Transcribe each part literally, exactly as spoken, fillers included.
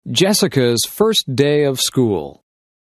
Jessica's first day of school.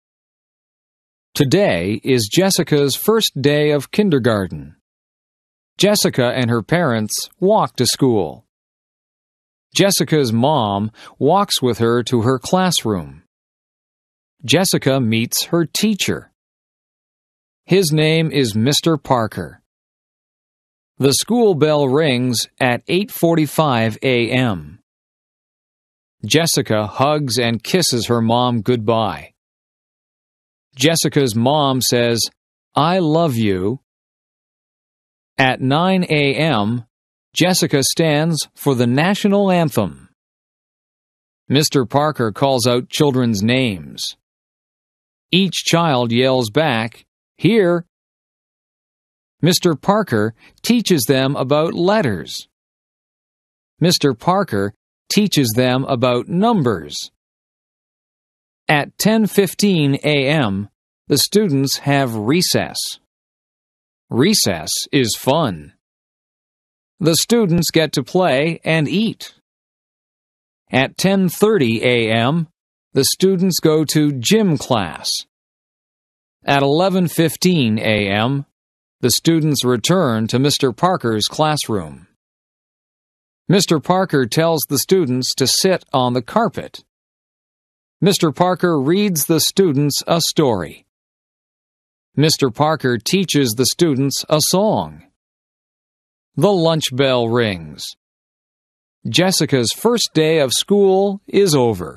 Today is Jessica's first day of kindergarten. Jessica and her parents walk to school. Jessica's mom walks with her to her classroom. Jessica meets her teacher. His name is Mister Parker. The school bell rings at eight forty-five a m Jessica hugs and kisses her mom goodbye. Jessica's mom says, "I love you." At nine a m, Jessica stands for the national anthem. Mister Parker calls out children's names. Each child yells back, "Here!" Mister Parker teaches them about letters. Mister Parker teaches them about numbers. At ten fifteen a m, the students have recess. Recess is fun. The students get to play and eat. At ten thirty a m, the students go to gym class. At eleven fifteen a m, the students return to Mister Parker's classroom. Mister Parker tells the students to sit on the carpet. Mister Parker reads the students a story. Mister Parker teaches the students a song. The lunch bell rings. Jessica's first day of school is over.